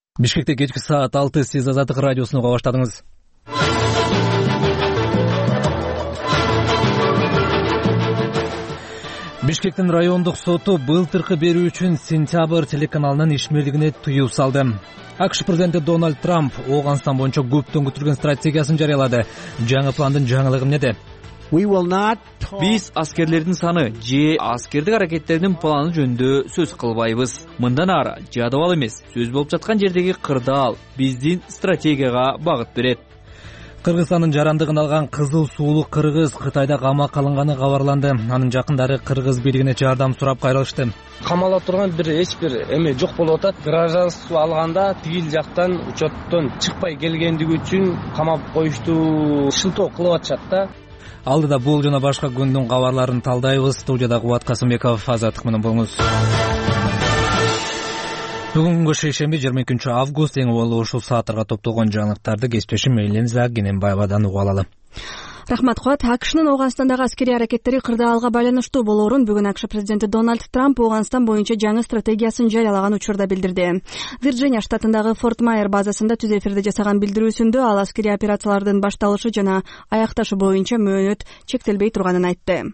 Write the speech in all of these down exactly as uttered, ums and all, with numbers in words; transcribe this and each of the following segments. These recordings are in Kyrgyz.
Бишкекте кечки саат алты, сиз Азаттык радиосуну уга баштадыңыз. Бишкектин райондук соту былтыркы берүү үчүн Сентябрь телеканалынын ишмерлигине тыюу салды. АКШ президенти Дональд Трамп Ооганстан боюнча көптөн күтүлгөн стратегиясын жарыялады. Жаңы пландын жаңылыгы эмнеде? Биз аскерлердин саны же аскердик аракеттердин планы жөнүндө сөз кылбайбыз. Мындан ары жадыбал эмес, сөз болуп жаткан жердеги кырдаал биздин стратегияга багыт берет. Кыргызстандын жарандыгын алган кызыл суулуу кыргыз Кытайда камакка алынганы кабарланды. Анын жакындары кыргыз бийлигине жардам сурап кайрылышты. Камала турган бир эч бир эме жок болуп атат. Гражданство алганда тигил жактан учеттон чыкпай келгендиги үчүн камап коюшту шылтоо кылып атышат да. Алдыда бул жана башка күндүн кабарларын талдайбыз. Студияда Кубат Касымбеков, Азаттык менен болуңуз. Бүгүнкү шейшемби жыйырма экинчи август эң болуу ушул сааттарга топтолгон жаңылыктарды кесиптешим Мейлинза Кененбаевадан угуп алалы. Рахмат Кубат. АКШнын Ооганстандагы аскерий аракеттери кырдаалга байланыштуу болоорун бүгүн АКШ президенти Дональд Трамп Ооганстан боюнча жаңы стратегиясын жарыялаган учурда билдирди. Вирджиния штатындагы Форт Майер базасында түз эфирде жасаган билдирүүсүндө ал аскерий операциялардын башталышы жана аякташы боюнча мөөнөт чектелбей турганын айтты.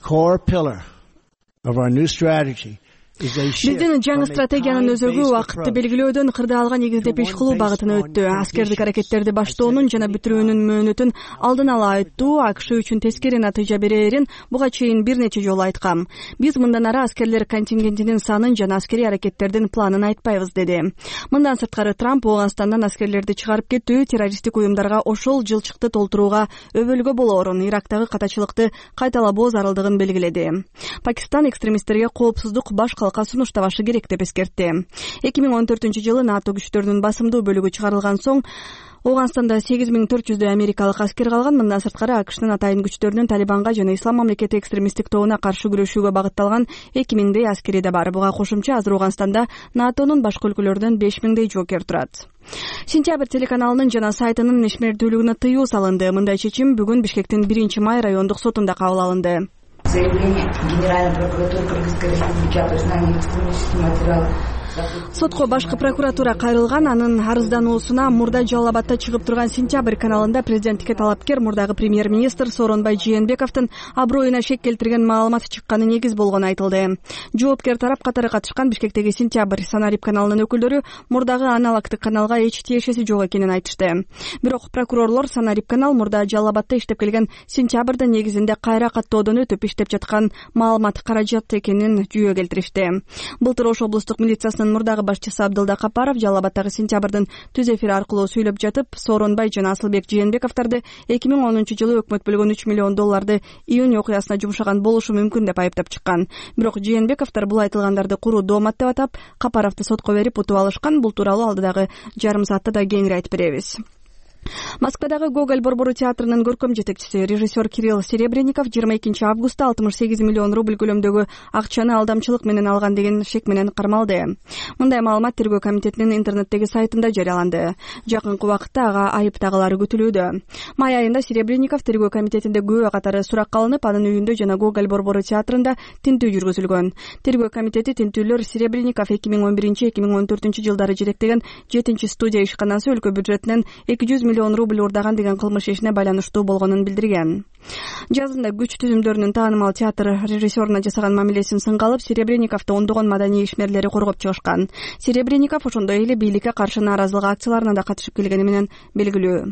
Биздин жаңы стратегиянын өзөгү убакытты белгилөөдөн кырдаалга негиздеп иш кылуу багытына өттү. Аскердик аракеттерди баштоонун жана бүтүрүүнүн мөөнөтүн алдын ала айттуу АКШ үчүн тескери натыйжа берерин буга чейин бир нече жолу айткам. Биз мындан ары аскерлер контингентинин санын жана аскерий аракеттердин планын айтпайбыз, деди. Мындан сырткары Трамп Ооганстандан аскерлерди чыгарып кетүү террористтик уюмдарга ошол жылчыкты толтурууга өбөлгө болоорун, Ирактагы катачылыкты кайталабоо зарылдыгын белгиледи. Пакистан экстремисттерге коопсуздук баш калка сунуштабашы керек деп эскертти. эки миң он төртүнчү жылы НАТО күчтөрүнүн басымдуу бөлүгү чыгарылган соң Ооганстанда сегиз миң төрт жүздөй америкалык аскер калган. Мындан сырткары АКШнын атайын күчтөрүнүн Талибанга жана Ислам мамлекети экстремисттик тобуна каршы күрөшүүгө багытталган эки миңдей аскери да бар. Буга кошумча азыр Ооганстанда НАТОнун башка өлкөлөрдөн беш миңдей жоокер турат. Сентябрь телеканалынын жана сайтынын ишмердүүлүгүнө тыюу салынды. Мындай чечим бүгүн Бишкектин биринчи май райондук сотунда кабыл алынды. Заявление Генеральной прокуратуры Кыргызской Республики о признании экстремистских материалов. Сотко башкы прокуратура кайрылган. Анын арыздануусуна мурда Жалал Абадта чыгып турган Сентябрь каналында президенттикке талапкер мурдагы премьер-министр Сооронбай Жээнбековдун аброюна шек келтирген маалымат чыкканы негиз болгону айтылды. Жоопкер тарап катары катышкан Бишкектеги Сентябрь Санарип каналынын өкүлдөрү мурдагы аналогдук каналга эч тиешеси жок экенин айтышты. Бирок прокурорлор Санарип канал мурда Жалал Абадта иштеп келген Сентябрдын негизинде кайра каттоодон өтүп иштеп жаткан маалымат каражат экенин жүйө келтиришти. Былтыр Ош облустук милициясынын мурдагы башчысы Абдылда Капаров Жалал Абадтагы Сентябрдын түз эфир аркылуу сүйлөп жатып, Сооронбай жана Асылбек Жээнбековдорду эки миң онунчу жылы өкмөт бөлгөн үч миллион долларды июнь окуясына жумшаган болушу мүмкүн деп айыптап чыккан. Бирок Жээнбековдор бул айтылгандарды куру доомат деп атап, Капаровду сотко берип утуп алышкан. Бул тууралуу алдыдагы жарым саатта да кеңири айтып беребиз. Москвадагы Гоголь Борбору театрынын көркөм жетекчиси режиссер Кирилл Серебренников жыйырма экинчи августта алтымыш сегиз миллион рубль көлөмдөгү акчаны алдамчылык менен алган деген шек менен кармалды. Мындай маалымат тергөө комитетинин интернеттеги сайтында жарыяланды. Жакынкы убакытта ага айыптагылары күтүлүүдө. Май айында Серебренников тергөө комитетинде күбө катары суракка алынып, анын үйүндө жана Гоголь Борбору театрында тинтүү жүргүзүлгөн. Тергөө комитети тинтүүлөр Серебренников эки миң он биринчи эки миң он төртүнчү жылдары жетектеген жетинчи студия ишканасы өлкө бюджетинен эки жүз миллион рубль урдаган деген кылмыш ишине байланыштуу болгонун билдирген. Жазында күч түзүмдөрүнүн таанымал театр режиссеруна жасаган мамилесин сынга алып, Серебренниковду ондогон маданий ишмерлери коргоп чыгышкан. Серебренников ошондой эле бийликке каршы нааразылык акцияларына да катышып келгени менен белгилүү.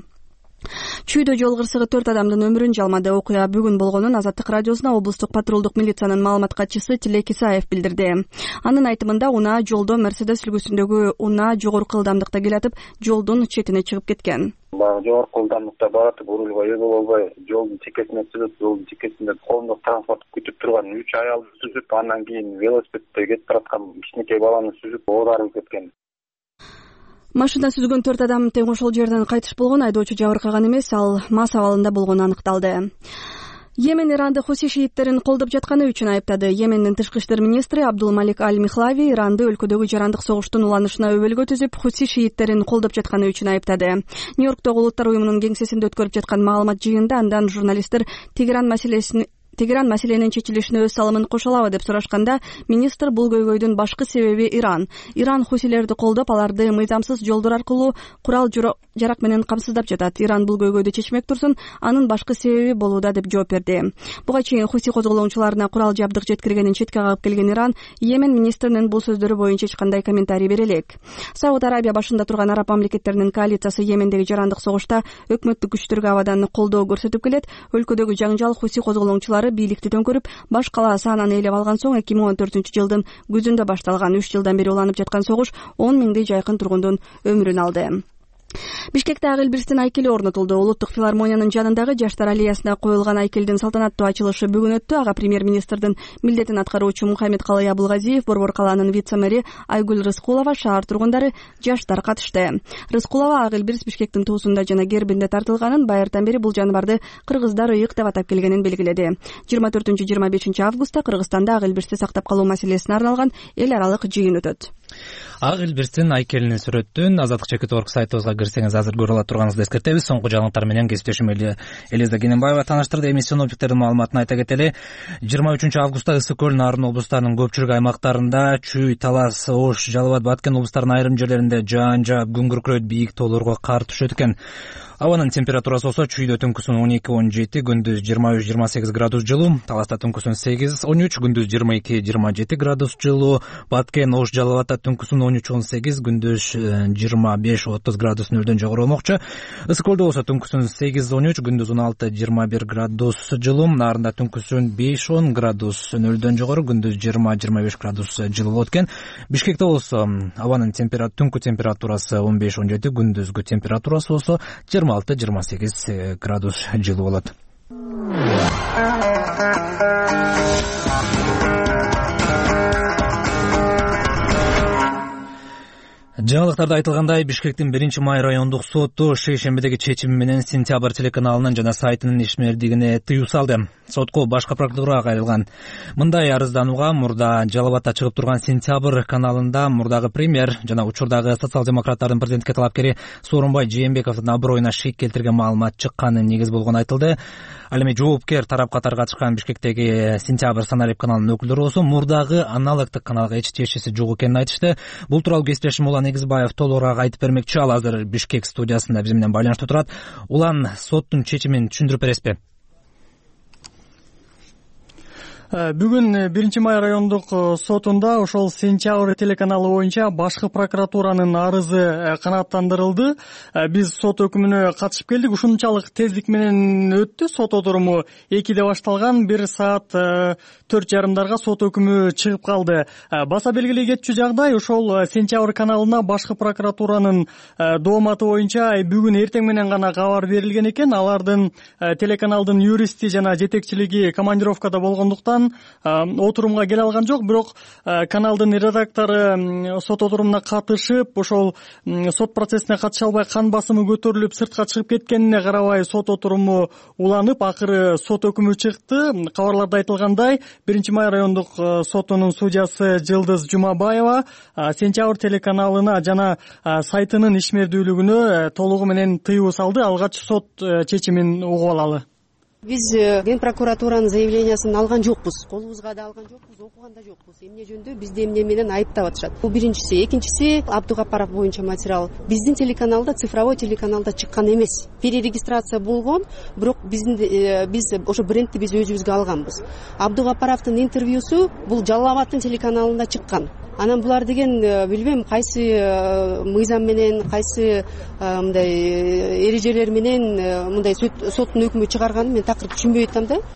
Чүйдө жол кырсыгы төрт адамдын өмүрүн жалмады. Окуя бүгүн болгонун Азаттык радиосуна облустук патрулдук милициянын маалымат катчысы Тилек Исаев билдирди. Анын айтымында унаа жолдо Мерседес үлгүсүндөгү унаа жогорку ылдамдыкта келатып, жолдун четине чыгып кеткен. Баягы жогорку ылдамдыкта баратып, рулга ээ боло албай, жолдун чекесине чыгып, жолдун чекесинде коомдук транспорт күтүп турган үч аялды сүзүп, андан кийин велосипедде кетип бараткан кичинекей баланы сүзүп, ооруп кеткен. Машина сүзгөн төрт адам тең ошол жерден кайтыш болгон. Айдоочу жабыркаган эмес, ал мас абалында болгону аныкталды. Йемен Иранды Хуси шииттерин колдоп жатканы үчүн айыптады. Йемендин тышкы иштер министри Абдулмалик Аль-Михлави Иранды өлкөдөгү жарандык согуштун уланышына өбөлгө түзүп, Хуси шииттерин колдоп жатканы үчүн айыптады. Нью-Йорктогу улуттар уюмунун кеңсесинде өткөрүп жаткан маалымат жыйынында андан журналисттер Тегеран маселесин Тегеран маселенин чечилишине өз салымын кошо алабы деп сурашканда, министр бул көйгөйдүн башкы себеби Иран. Иран хусилерди колдоп, аларды мыйзамсыз жолдор аркылуу курал жарак менен камсыздап жатат. Иран бул көйгөйдү чечмек турсун, анын башкы себеби болууда деп жооп берди. Буга чейин хуси козголоочуларына курал жабдык жеткиргенин четке кагып келген Иран, Йемен министринин бул сөздөрү боюнча эч кандай комментарий бере элек. Сауд Арабия башында турган араб мамлекеттеринин коалициясы Йемендеги жарандык согушта өкмөттүк күчтөргө абадан колдоо көрсөтүп келет. Өлкөдөгү жаңжал хуси козголоочулары бийликти төңкөрүп, баш кала Сананы ээлеп алган соң эки миң он төртүнчү жылдын күзүндө башталган. үч жылдан бери уланып жаткан согуш он миңдей жайкын тургундун өмүрүн алды. Бишкекте Ак Элбирстин айкели орнотулду. Улуттук филармониянын жанындагы жаштар аллеясына коюлган айкелдин салтанаттуу ачылышы бүгүн өттү. Ага премьер-министрдин милдетин аткаруучу Мухаммед Калай Абылгазиев, Борбор калаанын вице-мэри Айгүл Рыскулова, шаар тургундары, жаштар катышты. Рыскулова Ак Элбирс Бишкектин туусунда жана гербинде тартылганын, байыртан бери бул жаныбарды кыргыздар ыйык деп атап келгенин белгиледи. жыйырма төртүнчү жыйырма бешинчи августта Кыргызстанда Ак Элбирсти сактап калуу маселесине арналган эл аралык жыйын өтөт. Ак Элбирстин айкелинин сүрөтүн Азаттык чекит орг сайтыбызга кирсеңиз азыр көрө ала турганыңызды эскертебиз. Соңку жаңылыктар менен кесиптешим Элиза Кененбаева тааныштырды. Эми синоптиктердин маалыматын айта кетели. жыйырма үчүнчү августта Ысык көл, Нарын облустарынын көпчүлүк аймактарында, Чүй, Талас, Ош, Жалал Абад, Баткен облустарынын айрым жерлеринде жаан жаап, күн күркүрөйт, бийик тоолорго кар түшөт экен. Абанын температурасы болсо Чүйдө түнкүсүн он эки он жети, күндүз жыйырма үч жыйырма сегиз градус жылуу, Таласта түнкүсүн сегиз он үч, күндүз жыйырма эки жыйырма жети градус жылуу, Баткен, Ош, Жалал Абадта түнкүсүн он үч он сегиз, күндүз жыйырма беш отуз градус нөлдөн жогору болмокчу. Ысык көлдө болсо түнкүсүн сегиз он үч, күндүз он алты жыйырма бир градус жылуу, Нарында түнкүсүн беш он градус нөлдөн жогору, күндүз жыйырма жыйырма беш градус жылуу болот экен. Бишкекте болсо абанын түнкү температурасы он беш он жети, күндүзгү температурасы болсо жыйырма алты жыйырма сегиз градус жылуу болот. Жаңылыктарда айтылгандай, Бишкектин биринчи май райондук соту шейшембидеги чечими менен Сентябрь телеканалынын жана сайтынын ишмердигине тыюу салды. Сотко башкы прокуратурага кайрылган. Мындай арызданууга мурда Жалал Абадта чыгып турган Сентябрь каналында мурдагы премьер жана учурдагы социал-демократтардын президентке талапкери Сооронбай Жээнбековдун аброюна шек келтирген маалымат чыкканы негиз болгону айтылды. Ал эми жоопкер тарап катары катышкан Бишкектеги Сентябрь Саналеп каналынын өкүлдөрү болсо мурдагы аналогдук каналга эч тиешеси жок экенин айтышты. Бул тууралуу кесиптешим Улан Негизбаев толугураак айтып бермекчи. Ал азыр Бишкек студиясында биз менен байланышта турат. Улан, соттун чечимин түшүндүрүп бересизби? Бүгүн биринчи май райондук сотунда ошол Сентябрь телеканалы боюнча башкы прокуратуранын арызы канааттандырылды. Биз сот өкүмүнө катышып келдик. Ушунчалык тездик менен өттү. Сот отуруму экиде башталган, бир саат төрт жарымдарга сот өкүмү чыгып калды. Баса белгилей кетчү жагдай, ошол Сентябрь каналына башкы прокуратуранын дооматы боюнча бүгүн эртең менен гана кабар берилген экен. Алардын телеканалдын юристи жана жетекчилиги командировкада болгондуктан отурумга келе алган жок. Бирок каналдын редактору сот отурумуна катышып, ошол сот процессине катыша албай кан басымы көтөрүлүп сыртка чыгып кеткенине карабай сот отуруму уланып, акыры сот өкүмү чыкты. Кабарларда айтылгандай, биринчи май райондук сотунун судьясы Жылдыз Жумабаева Сентябрь телеканалына жана сайтынын ишмердүүлүгүнө толугу менен тыюу салды. Алгач сот чечимин угуп алалы. Биз Ген прокуратуранын заявлениясын алган жокпуз, колубузга да алган жокпуз, окуган да жокпуз. Эмне жөндө бизди эмне менен айыптап атышат. Бул биринчиси. Экинчиси, Абдугапаров боюнча материал биздин телеканалда, цифровой телеканалда чыккан эмес. Перерегистрация болгон, бирок биздин биз ошо брендти биз өзүбүзгө алганбыз. Абдугапаровдун интервьюсу бул Жалал Абадтын телеканалында чыккан. Анан булар деген билбейм кайсы мыйзам менен, кайсы мындай эрежелер менен мындай соттун өкүмү чыгарганын мен такыр түшүнбөй атам да.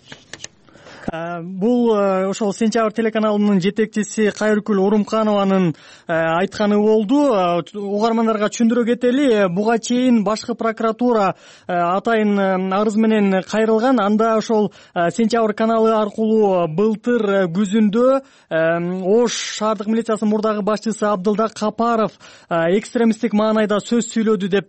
Бул ошол Сентябрь телеканалынын жетекчиси Кайыркүл Урумканованын айтканы болду. Угармандарга түшүндүрө кетели, буга чейин башкы прокуратура атайын арыз менен кайрылган. Анда ошол Сентябрь каналы аркылуу былтыр күзүндө Ош шаардык милициясынын мурдагы башчысы Абдылда Капаров экстремисттик маанайда сөз сүйлөдү деп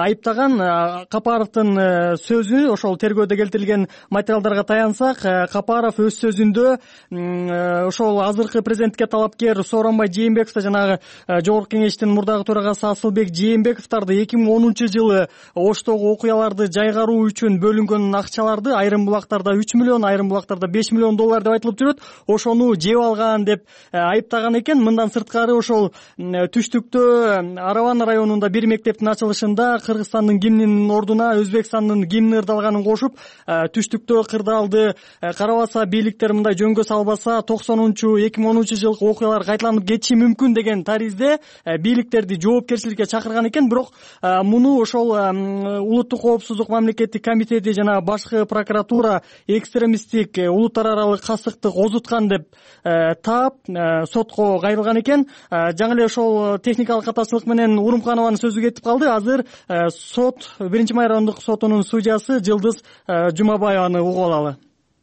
айыптаган. Капаровдун сөзү ошол тергөөдө келтирилген материалдарга таянсак, Капаров Капаров өз сөзүндө ошол азыркы президентке талапкер Сооронбай Жээнбековду жанагы жогорку кеңештин мурдагы төрагасы Асылбек Жээнбековдорду эки миң онунчу жылы Оштогу окуяларды жайгаруу үчүн бөлүнгөн акчаларды айрым булактарда үч миллион, айрым булактарда беш миллион доллар деп айтылып жүрөт, ошону жеп алган деп айыптаган экен. Мындан сырткары ошол түштүктө Араван районунда бир мектептин ачылышында Кыргызстандын гимнинин ордуна Өзбекстандын гимни ырдалганын кошуп, түштүктө кырдаалды карабаса, бийликтер мындай жөнгө салбаса токсонунчу эки миң онунчу жылкы окуялар кайталанып кетиши мүмкүн деген таризде бийликтерди жоопкерчиликке чакырган экен. Бирок муну ошол улуттук коопсуздук мамлекеттик комитети жана башкы прокуратура экстремисттик улуттар аралык кастыктык озуткан деп таап сотко кайрылган экен. Жаңы эле ошол техникалык катачылык менен Урумханованын сөзү кетип калды. Азыр сот биринчи май райондук сотунун судьясы Жылдыз Жумабаеваны угуп алалы.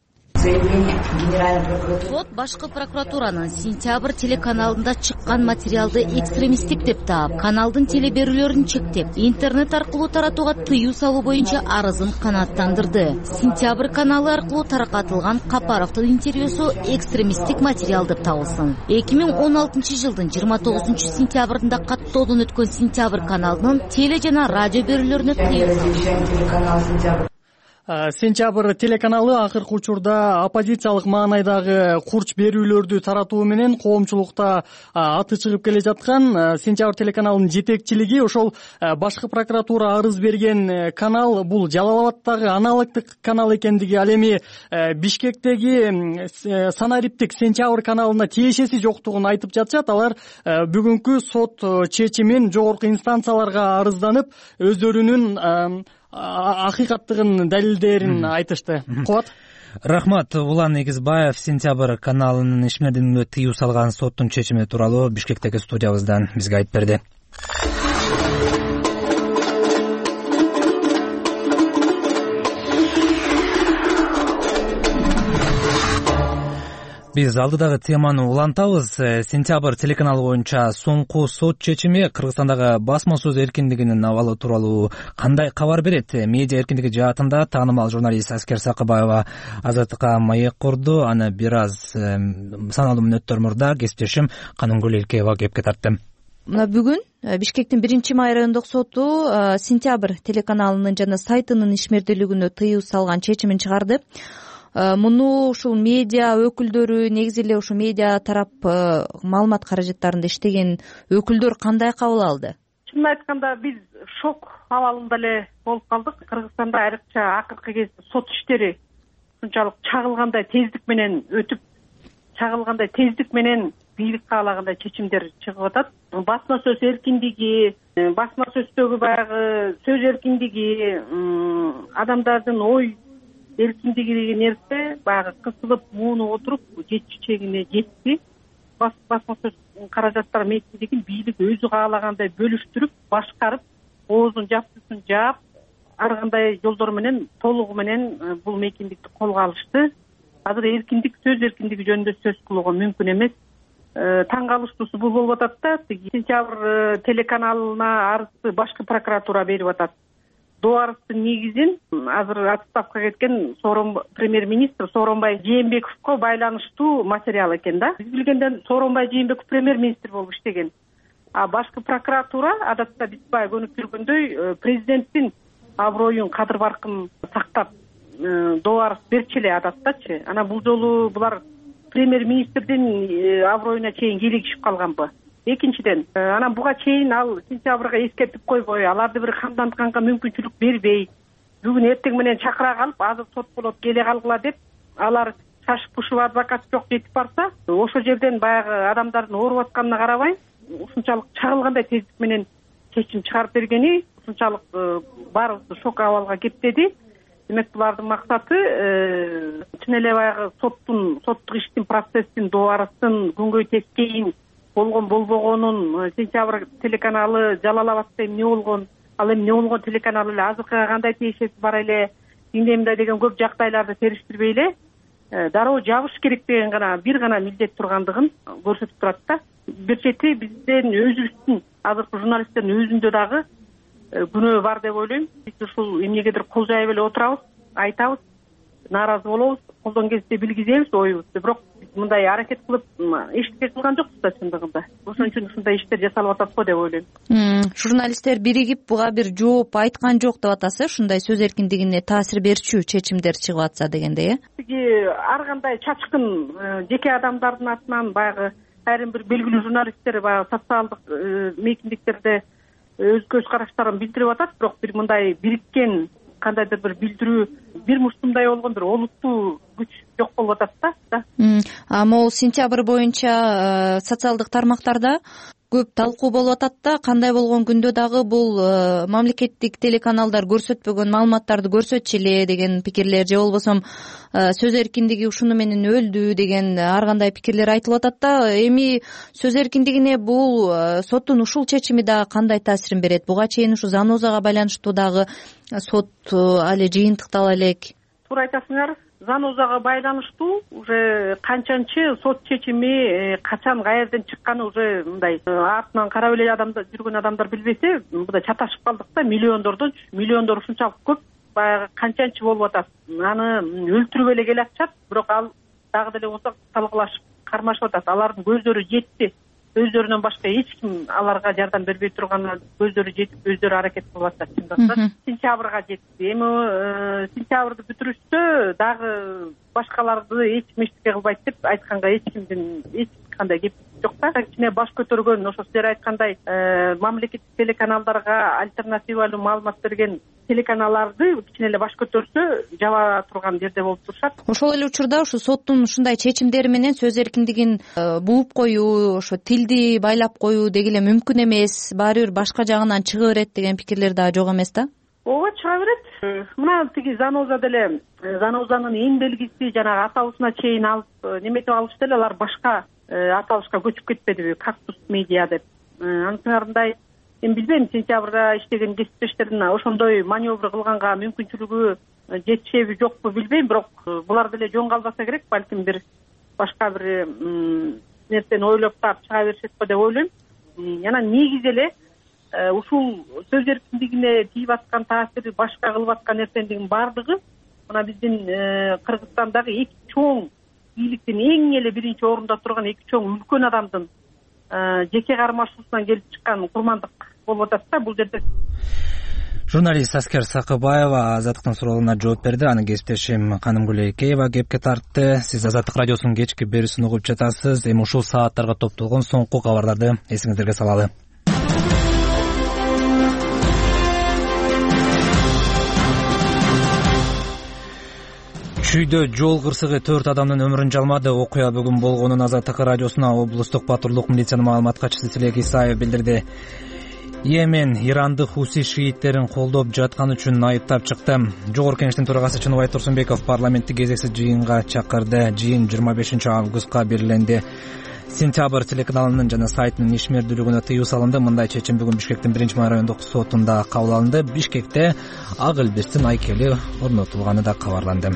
Сот башкы прокуратуранын Сентябрь телеканалында чыккан материалды экстремисттик деп таап, каналдын теле берүүлөрүн чектеп, интернет аркылуу таратууга тыюу салуу боюнча арызын канааттандырды. Сентябрь каналы аркылуу таратылган Капаровдун интервьюсу экстремисттик материал деп табылсын. эки миң он алтынчы жылдын жыйырма тогузунчу сентябрында каттоодон өткөн Сентябрь каналынын теле жана радио берүүлөрүнө тыюу. Сентябрь телеканалы акыркы учурда оппозициялык маанайдагы курч берүүлөрдү таратуу менен коомчулукта аты чыгып келе жаткан. Сентябрь телеканалынын жетекчилиги ошол башкы прокуратура арыз берген канал бул Жалал Абадтагы аналогдук канал экендиги, ал эми Бишкектеги санариптик Сентябрь каналына тиешеси жоктугун айтып жатышат. Алар бүгүнкү сот чечимин жогорку инстанцияларга арызданып, өздөрүнүн акыйкаттыгын далилдерин айтышты. Кубат. Рахмат. Улан Эгизбаев Сентябрь каналынын ишмердигине тыюу салган соттун чечими тууралуу Бишкектеги студиябыздан бизге айтып берди. Биз алдыдагы теманы улантабыз. Сентябрь телеканалы боюнча соңку сот чечими Кыргызстандагы басма сөз эркиндигинин абалы тууралуу кандай кабар берет? Медиа эркиндиги жаатында таанымал журналист Аскер Сакыбаева азаттыкка маек курду. Аны бир аз саналуу мүнөттөр мурда кесиптешим Канымгүл Элкеева кепке тартты. Мына бүгүн Бишкектин биринчи май райондук соту Сентябрь телеканалынын жана сайтынын ишмердүүлүгүнө тыюу салган чечимин чыгарды. Муну ушул медиа өкүлдөрү, негизи эле ушу медиа тарап маалымат каражаттарында иштеген өкүлдөр кандай кабыл алды? Чынын айтканда биз шок абалында эле болуп калдык. Кыргызстанда айрыкча акыркы кезде сот иштери ушунчалык чагылгандай тездик менен өтүп, чагылгандай тездик менен бийлик каалагандай чечимдер чыгып атат. Басма сөз эркиндиги, басма сөздөгү баягы сөз эркиндиги, адамдардын ой эркиндиги деген нерсе баягы кысылып, муунуп отуруп жетчү чегине жетти. Басма сөз каражаттар мейкиндигин бийлик өзү каалагандай бөлүштүрүп, башкарып, оозун жапсысын жаап, ар кандай жолдор менен, толугу менен бул мейкиндикти колго алышты. Азыр эркиндик, сөз эркиндиги жөнүндө сөз кылууга мүмкүн эмес. Таң калыштуусу бул болуп атат да, Сентябрь телеканалына арызды башкы прокуратура берип атат. До арыздын негизин азыр отставкага кеткен премьер-министр Сооронбай Жээнбековго байланыштуу материал экен да. Биз билгенден Сооронбай Жээнбеков премьер-министр болуп иштеген. А башкы прокуратура адатта биз баягы көнүп жүргөндөй президенттин аброюн, кадыр баркын сактап до арыз берчү эле адаттачы. Анан бул жолу булар премьер-министрдин аброюна чейин кийлигишип калганбы? Экинчиден, анан буга чейин ал Сентябрга эскертип койбой, аларды бир камдантканга мүмкүнчүлүк бербей, бүгүн эртең менен чакыра калып, азыр сот болот, келе калгыла деп, алар шашып пушуп адвокат жок жетип барса, ошол жерден баягы адамдардын ооруп атканына карабай, ушунчалык чагылгандай тездик менен чечим чыгарып бергени ушунчалык баарыбызды шок абалга кептеди. Демек, булардын максаты чын эле баягы соттун, соттук иштин, процесстин, до арыздын күнгөй тескейин болгон болбогонун, Сентябрь телеканалы Жалал Абадта эмне болгон, ал эмне болгон телеканал эле азыркыга кандай тиешеси бар эле, эмне деген көп жагдайларды териштирбей эле дароо жабыш керек деген гана бир гана милдет тургандыгын көрсөтүп турат да. Бир чети бизден өзүбүздүн азыркы журналисттердин өзүндө дагы күнөө бар деп ойлойм. Биз ушул эмнегедир кол жайып эле отурабыз, айтабыз, нааразы болобуз, колдон кезде билгизебиз оюбузду, бирок мындай аракет кылып эчтеке кылган жокпуз да чындыгында. Ошон үчүн ушундай иштер жасалып атат го деп ойлойм. Журналисттер биригип буга бир жооп айткан жок деп атасыз, ушундай сөз эркиндигине таасир берчү чечимдер чыгып атса дегендей, э? Тиги ар кандай чачкын жеке адамдардын атынан баягы айрым бир белгилүү журналисттер баягы социалдык мейкиндиктерде өз көз караштарын билдирип атат, бирок бир мындай бириккен кандайдыр бир билдирүү, бир мушсумдай болгон бир олуттуу күч жок болуп атат да. А могул сентябрь боюнча социалдык тармактарда көп талкуу болуп атат да, кандай болгон күндө дагы бул мамлекеттик телеканалдар көрсөтпөгөн маалыматтарды көрсөтчү эле деген пикирлер, же болбосо сөз эркиндиги ушуну менен өлдү деген ар кандай пикирлер айтылып атат да. Эми сөз эркиндигине бул соттун ушул чечими дагы кандай таасирин берет? Буга чейин ушу Занозага байланыштуу дагы сот али жыйынтыктала элек. Туура айтасыңар. Занозага байланыштуу уже канчанчы сот чечими качан каерден чыкканы уже мындай артынан карап эле адамдар жүргөн адамдар билбесе, мындай чаташып калдык да. Миллиондордон миллиондор ушунчалык көп, баягы канчанчы болуп атат. Аны өлтүрүп эле келатышат, бирок ал дагы деле болсо талкалашып кармашып атат. Алардын көздөрү жетти. Өздөрүнөн башка эч ким аларга жардам бербей турганына көздөрү жетип, өздөрү аракет кылып атат чындыгында. Сентябрга жетти. Эми сентябрды бүтүрүштө дагы башкаларды эч ким эчтеке кылбайт деп айтканга эч кимдин эч кандай кеп жок да. Кичине баш көтөргөн, ошо силер айткандай мамлекеттик телеканалдарга альтернативалуу маалымат берген телеканалдарды кичине эле баш көтөрсө жаба турган жерде болуп турушат. Ошол эле учурда ушу соттун ушундай чечимдери менен сөз эркиндигин бууп коюу, ошо тилди байлап коюу деги эле мүмкүн эмес, баары бир башка жагынан чыга берет деген пикирлер дагы жок эмес да. Ооба, чыга берет. Мына тиги Заноза деле, Занозанын эң белгиси жанагы аталышына чейин алып неметип алышты эле, алар башка аталышка көчүп кетпедиби, Кактус медиа деп. Анысыңарындай, эми билбейм, сентябрда иштеген кесиптештердин ошондой маневр кылганга мүмкүнчүлүгү жетишеби жокпу билбейм, бирок булар деле жөн калбаса керек, балким бир башка бир нерсени ойлоп таап чыга беришет го деп ойлойм. Жана негизи эле ушул сөз эркиндигине тийип аткан таасири, башка кылып аткан нерсенин баардыгы мына биздин Кыргызстандагы эки чоң бийликтин эң эле биринчи орунда турган эки чоң үлкөн адамдын жеке кармашуусунан келип чыккан курмандык болуп атат да бул жерде. Журналист Аскер Сакыбаева Азаттыктын суроолуна жооп берди. Анын кесиптешим Канымгүл Эйкеева кепке тартты. Сиз Азаттык радиосунун кечки берүүсүн угуп жатасыз. Эми ушул сааттарга топтолгон соңку кабарларды эсиңиздерге салалы. Чүйдө жол кырсыгы төрт адамдын өмүрүн жалмады. Окуя бүгүн болгонун Азаттык радиосуна облустук патрулдук милициянын маалымат катчысы Тилек Исаев билдирди. Йемен ирандык хуси шииттерин колдоп жаткан үчүн айыптап чыкты. Жогорку Кеңештин төрагасы Чыныбай Турсунбеков парламенттик кезексиз жыйынга чакырды. Жыйын жыйырма бешинчи августка белгиленди. Сентябрь телеканалынын жана сайтынын ишмердүүлүгүнө тыюу салынды. Мындай чечим бүгүн Бишкектин биринчи май райондук сотунда кабыл алынды. Бишкекте ак элбестин айкели орнотулганы да кабарланды.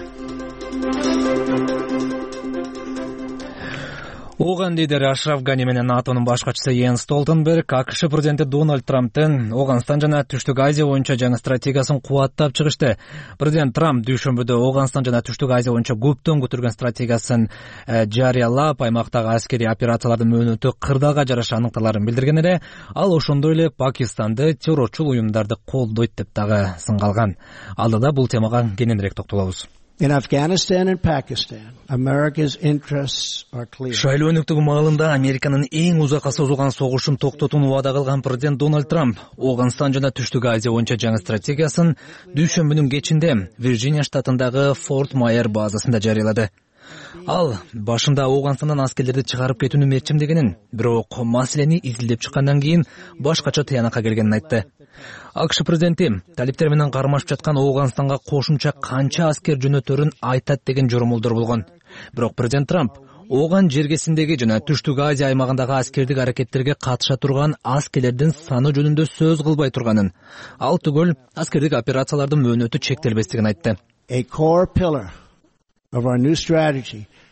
Оган лидери Ашраф Гани менен НАТОнун баш катчысы Йенс Столтенберг АКШ президенти Дональд Трамптын Оганстан жана Түштүк Азия боюнча жаңы стратегиясын кубаттап чыгышты. Президент Трамп дүйшөмбүдө Оганстан жана Түштүк Азия боюнча көптөн күтүлгөн стратегиясын жарыялап, аймактагы аскерий операциялардын мөөнөтү кырдаалга жараша аныкталарын билдирген эле, ал ошондой эле Пакистанды террорчул уюмдарды колдойт деп дагы сынгалган. Алдыда бул темага кененирээк токтолобуз. In Afghanistan and Pakistan, America's interests are clear. Шайлоо өнүктүгү маалында Американын эң узакка созулган согушун токтотууну убада кылган президент Дональд Трамп Оганстан жана Түштүк Азия боюнча жаңы стратегиясын дүйшөмбүнүн кечинде Вирджиния штатындагы Форт Майер базасында жарыялады. Ал башында Оганстандан аскерлерди чыгарып кетүүнү мерчимдегенин, бирок маселени изилдеп чыккандан кийин башкача тыянакка келгенин айтты. АКШ президенти талиптер менен кармашып жаткан Оганстанга кошумча канча аскер жөнөтөрүн айтат деген жоромолдор болгон. Бирок президент Трамп Оган жергесиндеги жана Түштүк Азия аймагындагы аскердик аракеттерге катыша турган аскерлердин саны жөнүндө сөз кылбай турганын, ал түгөл аскердик операциялардын мөөнөтү чектелбестигин айтты. A core pillar of our new strategy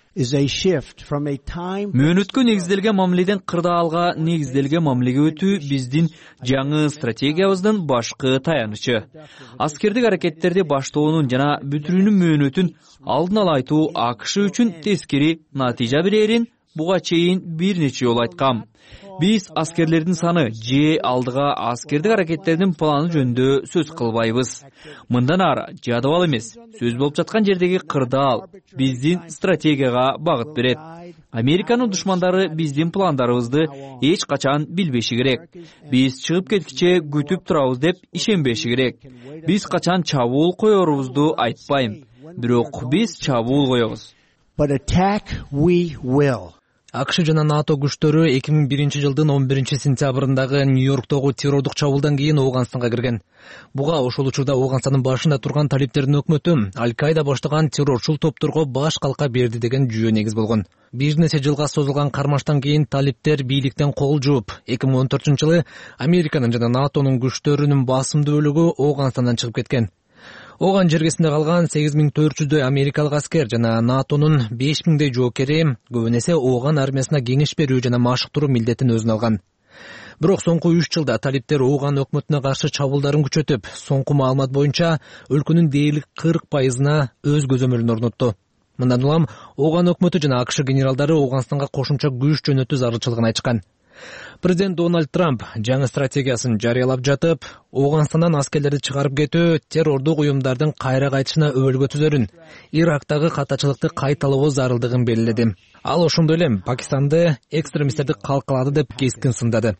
is a shift from a time мөөнөткө негизделген мамиледен кырдаалга негизделген мамилеге өтүү биздин жаңы стратегиябыздын башкы таянычы. Аскердик аракеттерди баштоонун жана бүтүрүүнүн мөөнөтүн алдын ала айтуу АКШ үчүн тескери натыйжа берерин буга чейин бир нече жолу айткам. Биз аскерлердин саны же алдыга аскердик аракеттердин планы жөнүндө сөз кылбайбыз. Мындан ары жадыбал эмес, сөз болуп жаткан жердеги кырдаал биздин стратегияга багыт берет. Американын душмандары биздин пландарыбызды эч качан билбеши керек. Биз чыгып кеткиче күтүп турабыз деп ишенбеши керек. Биз качан чабуул коерубузду айтпайм, бирок биз чабуул коебуз. But attack we will. АКШ жана НАТО күчтөрү эки миң биринчи жылдын он биринчи сентябрындагы Нью-Йорктогу террордук чабуулдан кийин Ооганстанга кирген. Буга ошол учурда Ооганстандын башында турган талиптердин өкмөтү Аль-Каида баштаган террорчул топторго баш калка берди деген жүйө негиз болгон. Бир нече жылга созулган кармаштан кийин талиптер бийликтен кол жууп, эки миң он төртүнчү жылы Американын жана НАТОнун күчтөрүнүн басымдуу бөлүгү Ооганстандан чыгып кеткен. Ооган жергесинде калган сегиз миң төрт жүздөй америкалык аскер жана НАТОнун беш миңдей жоокери көбүн эсе Ооган армиясына кеңеш берүү жана машыктыруу милдетин өзүнө алган. Бирок соңку үч жылда талиптер Ооган өкмөтүнө каршы чабуулдарын күчөтүп, соңку маалымат боюнча өлкөнүн дээрлик кырк пайызына өз көзөмөлүн орнотту. Мындан улам Ооган өкмөтү жана АКШ генералдары Ооганстанга кошумча күч жөнөтүү зарылчылыгын айтышкан. Президент Дональд Трамп жаңы стратегиясын жарыялап жатып, Ооганстандан аскерлерди чыгарып кетүү террордук уюмдардын кайра кайтышына өбөлгө түзөрүн, Ирактагы катачылыкты кайталоо зарылдыгын белгиледи. Ал ошондой эле Пакистанды экстремисттерди калкалады деп кескин сындады.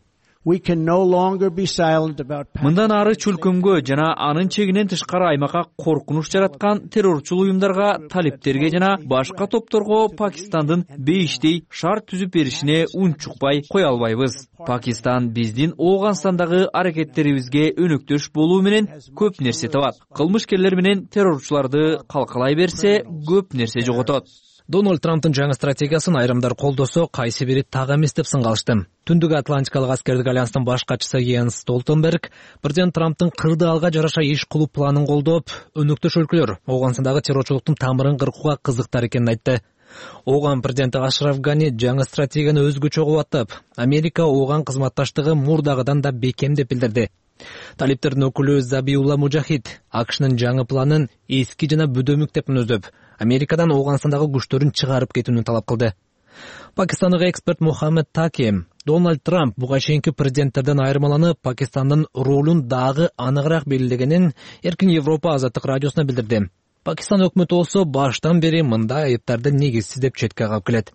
Мындан ары чүлкөмгө жана анын чегинен тышкары аймакка коркунуч жараткан террорчул уюмдарга, талиптерге жана башка топторго Пакистандын бейиштей шарт түзүп беришине унчукпай кое албайбыз. Пакистан биздин Ооганстандагы аракеттерибизге өнөктөш болуу менен көп нерсе табат. Кылмышкерлер менен террорчуларды калкалай берсе, көп нерсе жоготот. Дональд Трамптын жаңы стратегиясын айрымдар колдосо, кайсы бири так эмес деп сынгалышты. Түндүк Атлантикалык аскердик альянстын баш катчысы Йенс Столтенберг президент Трамптын кырдаалга жараша иш кылуу планын колдоп, өнөктөш өлкөлөр Ооганстандагы террорчулуктун тамырын кыркууга кызыктар экенин айтты. Ооган президенти Ашраф Гани жаңы стратегияны өзгөчө кубаттап, Америка Ооган кызматташтыгы мурдагыдан да бекем деп билдирди. Талиптердин өкүлү Забиулла Мужахид АКШнын жаңы планын эски жана бүдөмүк деп мүнөздөп, Америкадан Ооганстандагы күчтөрүн чыгарып кетүүнү талап кылды. Пакистандык эксперт Мухаммед Таки Дональд Трамп буга чейинки президенттерден айырмаланып, Пакистандын ролун дагы аныгыраак белгилегенин Эркин Европа азаттык радиосуна билдирди. Пакистан өкмөтү болсо баштан бери мындай айыптарды негизсиз деп четке кагып келет.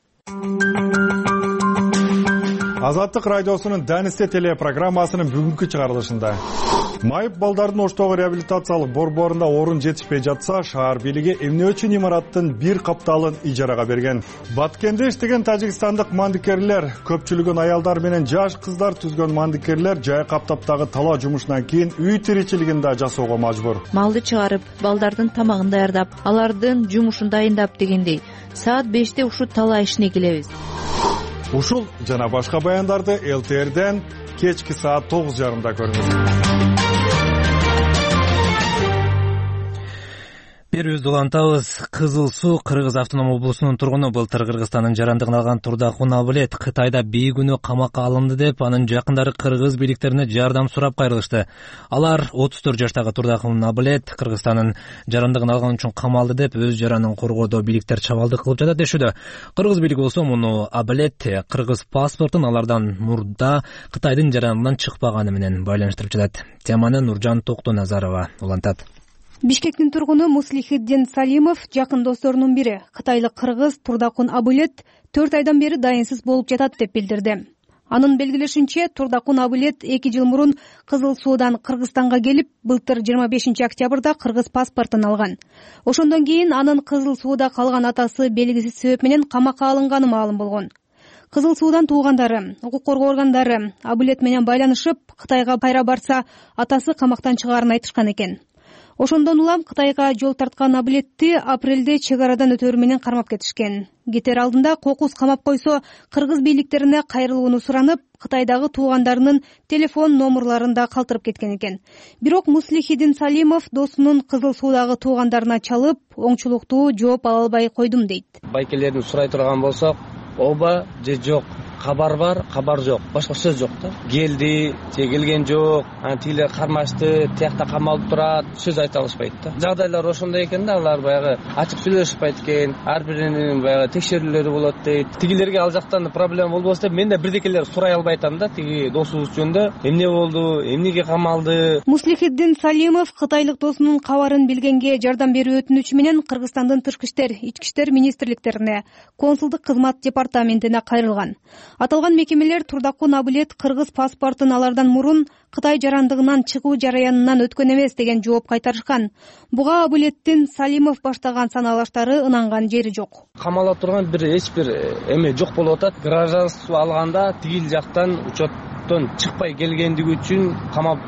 Азаттык радиосунун Данисте телепрограммасынын бүгүнкү чыгарылышында майып балдардын Оштогу реабилитациялык борборунда орун жетишпей жатса, шаар бийлиги эмне үчүн имараттын бир капталын ижарага берген. Баткенде иштеген тажикстандык мандикерлер, көпчүлүгүн аялдар менен жаш кыздар түзгөн мандикерлер жай каптаптагы талаа жумушунан кийин үй тиричилигин да жасоого мажбур. Малды чыгарып, балдардын тамагын даярдап, алардын жумушун дайындап дегендей, саат беште ушул талаа ишине келебиз. Ушул жана башка баяндарды эл ти эрден кечки саат тогуз жарымда көрүңүз. Берүүбүздү улантабыз. Кызыл Суу Кыргыз автоном облусунун тургуну былтыр Кыргызстандын жарандыгын алган Турдакун Абылет Кытайда бей күнү камакка алынды деп, анын жакындары кыргыз бийликтерине жардам сурап кайрылышты. Алар отуз төрт жаштагы Турдакун Абылет Кыргызстандын жарандыгын алган үчүн камалды деп, өз жаранын коргоодо бийликтер чабалдык кылып жатат дешүүдө. Кыргыз бийлиги болсо муну Абылет кыргыз паспортун алардан мурда Кытайдын жарандыгынан чыкпаганы менен байланыштырып жатат. Теманы Нуржан Токтоназарова улантат. Бишкектин тургуну Муслихиддин Салимов жакын досторунун бири кытайлык кыргыз Турдакун Абылет төрт айдан бери дайынсыз болуп жатат деп билдирди. Анын белгилешинче, Турдакун Абылет эки жыл мурун Кызыл Суудан Кыргызстанга келип, былтыр жыйырма бешинчи октябрда кыргыз паспортун алган. Ошондон кийин анын Кызыл Сууда калган атасы белгисиз себеп менен камакка алынганы маалым болгон. Кызыл Суудан туугандары, укук коргоо органдары Абылет менен байланышып, Кытайга кайра барса, атасы камактан чыгаарын айтышкан экен. Ошондон улам Кытайга жол тарткан Абылетти апрелде чек арадан өтөөрү менен кармап кетишкен. Кетер алдында кокус камап койсо, кыргыз бийликтерине кайрылууну суранып, Кытайдагы туугандарынын телефон номерларын да калтырып кеткен экен. Бирок Муслихиддин Салимов досунун Кызыл Суудагы туугандарына чалып, оңчулуктуу жооп ала албай койдум дейт. Байкелердин сурай турган болсок, ооба же жок, кабар бар, кабар жок, башка сөз жок да. Келди, же келген жок, анан тигилер кармашты, тиякта камалып турат, сөз айта алышпайт да. Жагдайлар ошондой экен да, алар баягы ачык сүйлөшпөйт экен, ар биринин баягы текшерүүлөрү болот дейт. Тигилерге ал жактан проблема болбосо деп мен да бирдекелер сурай албай атам да, тиги досубуз жөнүндө эмне болду, эмнеге камалды. Муслихиддин Салимов кытайлык досунун кабарын билгенге жардам берүү өтүнүчү менен Кыргызстандын тышкы иштер, ички иштер министрликтерине, консулдук кызмат департаментине кайрылган. Аталган мекемелер Турдакун Абылет кыргыз паспортун алардан мурун Кытай жарандыгынан чыгуу жараянынан өткөн эмес деген жооп кайтарышкан. Буга Абылеттин Салимов баштаган саналаштары ынанган жери жок. Камала турган бир эч бир эме жок болуп атат. Гражданство алганда тигил жактан учеттон чыкпай келгендиги үчүн камап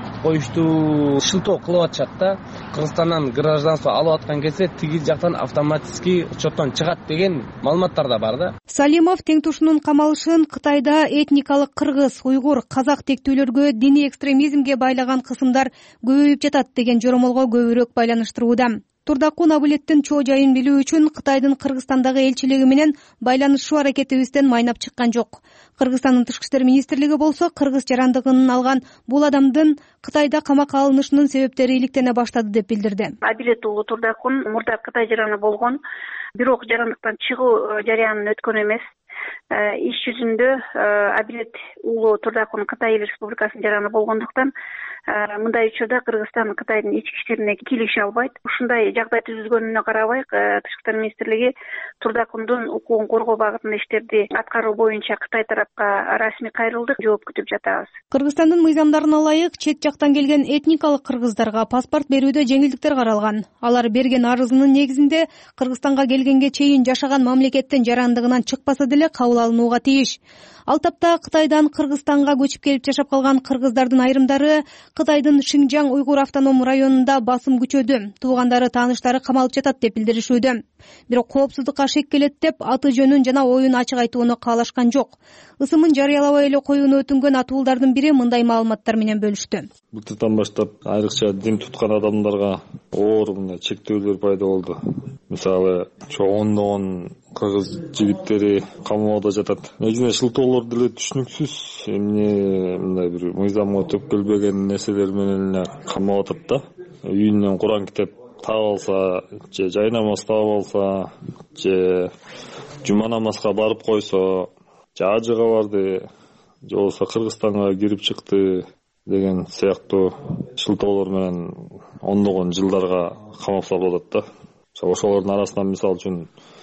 коюшту шылтоо кылып атышат да. Кыргызстандан гражданство алып аткан кезде тигил жактан автоматически учеттон чыгат деген маалыматтар да бар да. Салимов теңтушунун камалышын Кытайда этникалык кыргыз, уйгур, казак тектүүлөргө диний экстремизмге байлаган кысымдар көбөйүп жатат деген жоромолго көбүрөөк байланыштырууда. Турдакун Абылеттин чоо жайын билүү үчүн Кытайдын Кыргызстандагы элчилиги менен байланышуу аракетибизден майнап чыккан жок. Кыргызстандын тышкы иштер министрлиги болсо кыргыз жарандыгын алган бул адамдын Кытайда камакка алынышынын себептери иликтене баштады деп билдирди. Абилет уулу Турдакун мурда Кытай жараны болгон, бирок жарандыктан чыгуу жараянын өткөн эмес. Иш жүзүндө Абилет уулу Турдакун Кытай Республикасынын жараны болгондуктан мындай учурда Кыргызстан Кытайдын ички иштерине кийлеше албайт. Ушундай жагдай түзүлгөнүнө карабай, тышкы иштер министрлиги Турдакундун укугун коргоо багытында иштерди аткаруу боюнча Кытай тарапка расмий кайрылды, жооп күтүп жатабыз. Кыргызстандын мыйзамдарына ылайык чет жактан келген этникалык кыргыздарга паспорт берүүдө жеңилдиктер каралган. Алар берген арызынын негизинде Кыргызстанга келгенге чейин жашаган мамлекеттин жарандыгынан чыкпаса деле кабыл алынууга тийиш. Ал тапта Кытайдан Кыргызстанга көчүп келип жашап калган кыргыздардын айрымдары Кытайдын Шинжаң уйгур автоном районунда басым күчөдү. Туугандары, тааныштары камалып жатат деп билдиришүүдө. Бирок коопсуздукка шек келет деп аты жөнүн жана оюн ачык айтууну каалашкан жок. Ысымын жарыялабай эле коюуну өтүнгөн атуулдардын бири мындай маалыматтар менен бөлүштү. Былтырдан баштап айрыкча дин туткан адамдарга оор мындай чектөөлөр пайда болду. Мисалы, ондогон кыргыз жигиттери камоодо жатат. Негизинен шылтоолор деле түшүнүксүз, эмне мындай бир мыйзамга төкөлбөгөн нерселер менен эле камап атат да. Үйүнөн Куран китеп таап алса, же жай намаз таап алса, же жума намазга барып койсо, же ажыга барды, же болбосо Кыргызстанга кирип чыкты деген сыяктуу шылтоолор менен ондогон жылдарга камап салып атат да. Ошолордун арасынан мисалы үчүн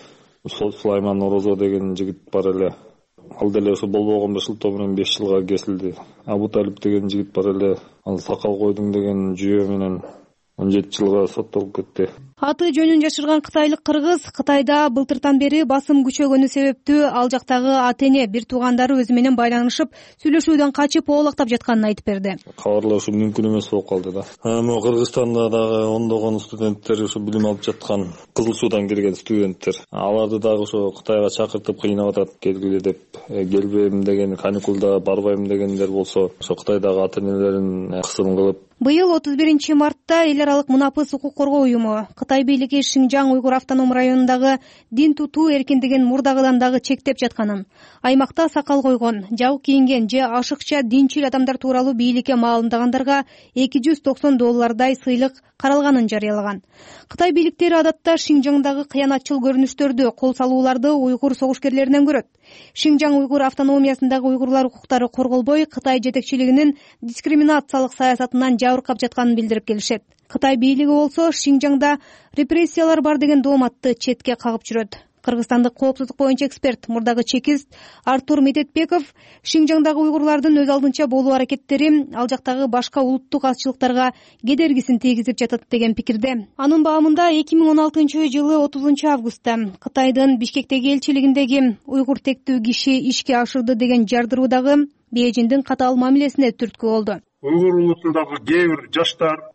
Сулайман Орозо деген жигит бар эле. Ал деле ошо болбогон бир шылтоо менен беш жылга кесилди. Абу Талип деген жигит бар эле. Ал сакал койдуң деген жүйө менен он жети жылга соттолуп кетти. Аты жөнүн жашырган кытайлык кыргыз Кытайда былтыртан бери басым күчөгөнү себептүү ал жактагы ата-эне, бир туугандары өзү менен байланышып, сүйлөшүүдөн качып оолактап жатканын айтып берди. Кабарлашуу мүмкүн эмес болуп калды да. Эми Кыргызстанда дагы ондогон студенттер ошо билим алып жаткан, Кызыл Суудан келген студенттер. Аларды дагы ошо Кытайга чакыртып кыйнап атат, келгиле деп. Келбейм деген, каникулда барбайм дегендер болсо, ошо Кытайдагы ата-энелерин кысым кылып. Быйыл отуз биринчи мартта эл аралык мунапыс укук коргоо уюму Кытай бийлиги Шинжаң уйгур автоном районундагы дин тутуу эркиндигин мурдагыдан дагы чектеп жатканын, аймакта сакал койгон, жабык кийинген же ашыкча динчил адамдар тууралуу бийликке маалымдагандарга эки жүз токсон доллардай сыйлык каралганын жарыялаган. Кытай бийликтери адатта Шинжаңдагы кыянатчыл көрүнүштөрдү, кол салууларды уйгур согушкерлеринен көрөт. Шинжаң уйгур автономиясындагы уйгурлар укуктары корголбой, Кытай жетекчилигинин дискриминациялык саясатынан жабыркап жатканын билдирип келишет. Кытай бийлиги болсо Шинжаңда репрессиялар бар деген дооматты четке кагып жүрөт. Кыргызстандык коопсуздук боюнча эксперт, мурдагы чекист Артур Медетбеков Шинжаңдагы уйгурлардын өз алдынча болуу аракеттери ал жактагы башка улуттук азчылыктарга кедергисин тийгизип жатат деген пикирде. Анын баамында эки миң он алтынчы жылы отузунчу августта Кытайдын Бишкектеги элчилигиндеги уйгур тектүү киши ишке ашырды деген жардыруудагы Бейжиңдин катаал мамилесине түрткү болду. Уйгур улутундагы кээ бир жаштар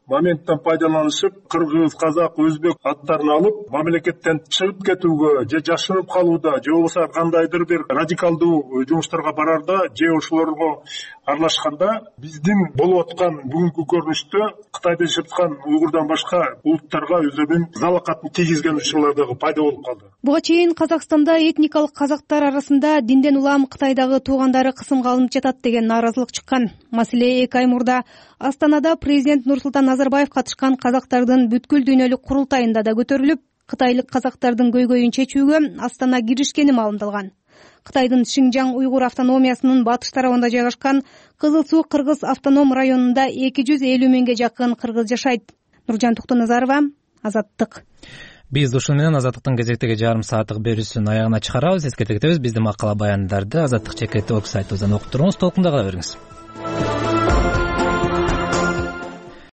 моменттен пайдаланышып, кыргыз, казак, өзбек аттарын алып, мамлекеттен чыгып кетүүгө же жашынып калууда, же болбосо кандайдыр бир радикалдуу жумуштарга барарда, же ошолорго аралашканда биздин болуп аткан бүгүнкү көрүнүштө Кытайда жашап аткан уйгурдан башка улуттарга өздөрүнүн залакатын тийгизген учурлар дагы пайда болуп калды. Буга чейин Казакстанда этникалык казактар арасында динден улам Кытайдагы туугандары кысымга алынып жатат деген нааразылык чыккан. Маселе эки ай мурда Астанада президент Нурсултан Назарбаев катышкан казактардын бүткүл дүйнөлүк курултайында да көтөрүлүп, кытайлык казактардын көйгөйүн чечүүгө Астана киришкени маалымдалган. Кытайдын Шинжаң уйгур автономиясынын батыш тарабында жайгашкан Кызыл Суу кыргыз автоном районунда эки жүз элүү миңге жакын кыргыз жашайт. Нуржан Токтоназарова, Азаттык. Биз ушуну менен Азаттыктын кезектеги жарым сааттык берүүсүн аягына чыгарабыз. Эскерте кетебиз, биздин макала баяндарды Азаттык чекит веб сайтыбыздан окуп туруңуз, толкунда кала бериңиз.